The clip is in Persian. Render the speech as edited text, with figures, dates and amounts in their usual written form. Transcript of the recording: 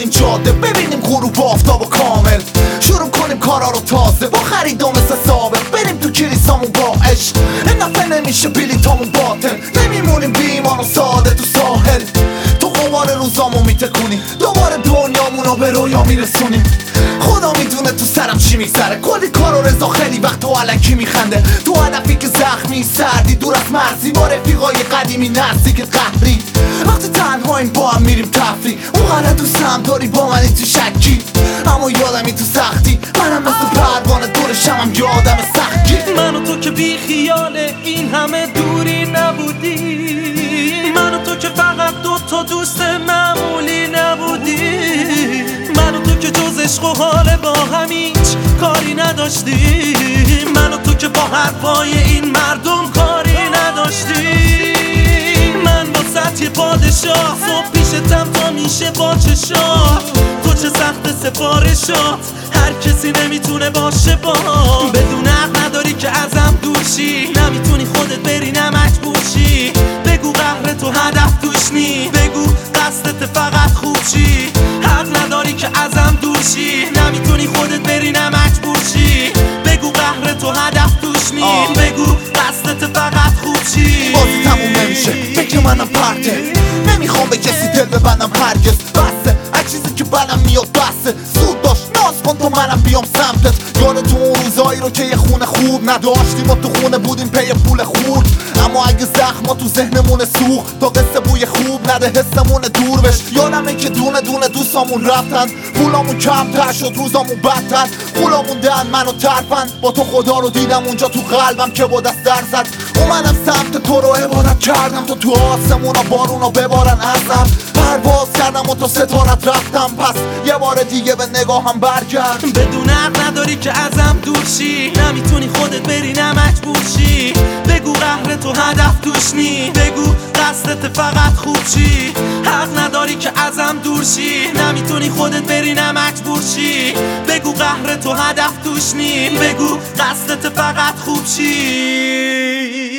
بریم جاده ببینیم غروب آفتابو کامل. شروع کنیم کارا رو تازه با خرید و مثل سابق بریم تو کلیسامون با عشق. این دفعه نمیشه بلیطامون باطل، نمیمونیم بی ایمان و ساده تو ساحل. تو قمار روزامو میتکونی دوباره دنیامونو به رویا میرسونیم. خدا میدونه تو سرم چی میگذره، کلی کار و رضا خیلی وقت و علکی میخنده. تو هدفی که زخمی سردی دور از مرزی با رفیقای قدیمی نزدیکت قهری. وقتی تنهاییم با هم میریم تفریح، اونقدر دوستم داری با منی تو شکی. اما یادمی تو سختی منم مثل پروانه دور شمم یادم سختی. من و تو که بی خیال این همه دوری نبودی، من و تو که فقط دوتا دوست معمولی نبودی، من و تو که جز عشق و حال با هم هیچ کاری نداشتی، من و تو که با حرفای این مردم کاری نداشتی. من واسه یه پادشاه صبح پیشتم تا میشه با چشات، تو چه سخت سفارشات هر کسی نمیتونه باشه با. بدون حق نداری که ازم دور شی، نمیتونی خودت بری نه مجبور شی. بگو قهر تو هدف توش نی، بگو قصدت فقط خوب شی. حق نداری که ازم دور شی، نمیتونی خودت بری نه مجبور شی. بگو قهر تو هدف توش نی، بگو قصدت فقط خوب شی. بازی تموم نمیشه فکر منم پرته، نمیخوام به کسی دل ببندم هرگز. بسه هر چیزی که بدم میاد بسه، زود باش ناز کن تا منم بیام سمتت. یادتون اون روزایی رو که یه خونه خوب نداشتیم و تو خونه بودیم پی پول خورد. اما اگه زخما تو ذهنمون سوخت تا قصه بوی خوب نده حسمون دور بش. یادمه که دونه دونه دوستامون رفتن، پولامون کمتر شد روزامون بدتر. پولامون دهن منو ترپن، با تو خدا رو دیدم اونجا تو قلبم که با دست در زد. اومدم سمت تو رو عبادت کردم تا تو آسمونا بارونا ببارن ازم. پرواز کردم و تا ستارت رفتم، پس یه بار دیگه به نگاهم برگرد. بدون حق نداری که ازم دور شی، نمیتونی خودت بری نه مجبور شی. بگو قهر تو هدف توش نی، بگو قصدت فقط خوب شی. حق نداری که ازم دور شی، نمیتونی خودت بری نه مجبور شی. بگو قهر تو هدف توش نی، بگو قصدت فقط خوب شی.